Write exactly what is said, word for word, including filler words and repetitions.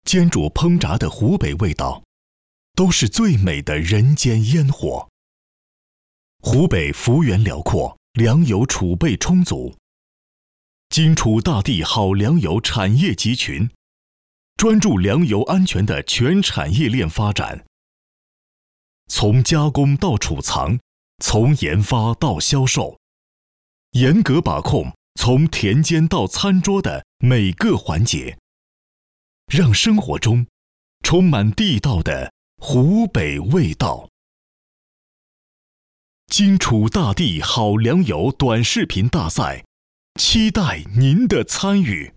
煎煮烹炸的湖北味道，都是最美的人间烟火。湖北幅员辽阔，粮油储备充足，荆楚大地好粮油产业集群，专注粮油安全的全产业链发展。从加工到储藏，从研发到销售，严格把控从田间到餐桌的每个环节，让生活中充满地道的湖北味道。荆楚大地好粮油短视频大赛，期待您的参与。